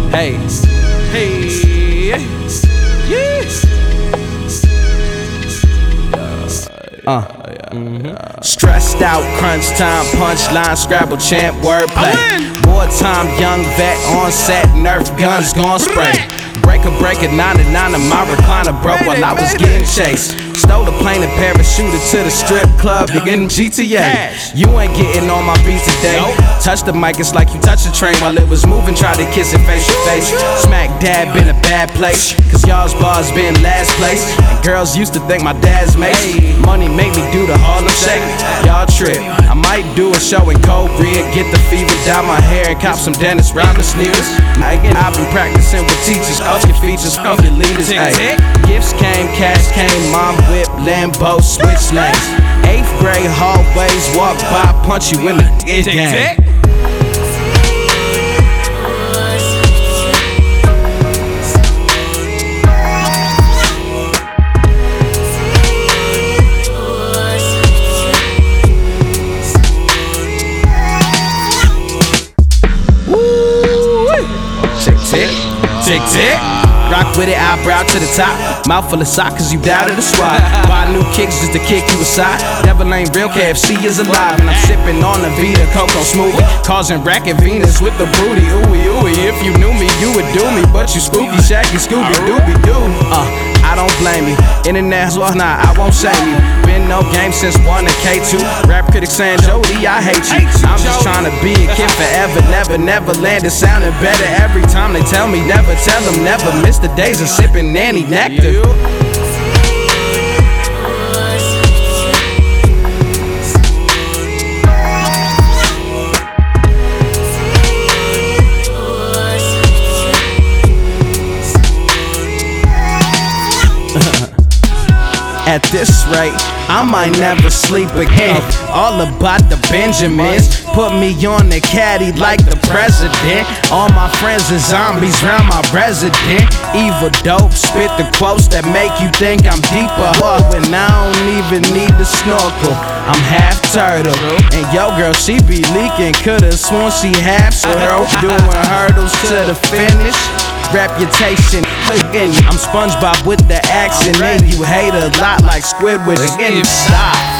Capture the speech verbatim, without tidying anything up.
Hey, hey, yes. Uh, mm-hmm. Stressed out, crunch time, punchline, Scrabble champ, wordplay. Wartime, young vet on set, Nerf guns gon' spray. Breaker, breaker, ninety-nine in my recliner broke while I was getting chased. Stole a plane and parachuted to the strip club, getting G T A. You ain't getting on my beat today. Touch the mic, it's like you touch a train while it was moving. Tried to kiss it face to face. Smack dab in a bad place, cause y'all's bars been last place. And girls used to think my dad's mates. Money made me do the Harlem Shake. Y'all trip. I might do a show in Cobria, get the fever, dye my hair and cop some Dennis Rodman sneakers. I've been practicing with teachers, coaching features from your leaders. Ay. Gifts came, cash came, mom whip, Lambo, switch lanes. Eighth grade hallways, walk by, punch you in the dick game. Tick, tick, tick. Rock with it, eyebrow to the top. Mouth full of sock cause you down to the squad. Buy new kicks just to kick you aside. Devil ain't real, K F C is alive. And I'm sipping on the Vita Coco smoothie, causing racket Venus with the booty. Ooey, ooey, if you knew me, you would do me. But you spooky, shacky, Scooby, Dooby Doo. Uh, I don't blame you. Internet's well, nah, I won't shame you. Been no game since one to K two. Rap critics saying, Jody, I hate you. I'm just trying to be a kid forever. Never, never land it sounding better every time they tell me. Never tell them, never miss the days of sipping nanny nectar. At this rate, I might never sleep again. All about the Benjamins, put me on the caddy like the president. All my friends are zombies round my resident. Evil dope, spit the quotes that make you think I'm deeper. When I don't even need the snorkel, I'm half turtle. And yo girl, she be leaking, coulda sworn she half swirl. Doing hurdles to the finish. Reputation, I'm SpongeBob with the accent, and you hate a lot like Squidward. Stop.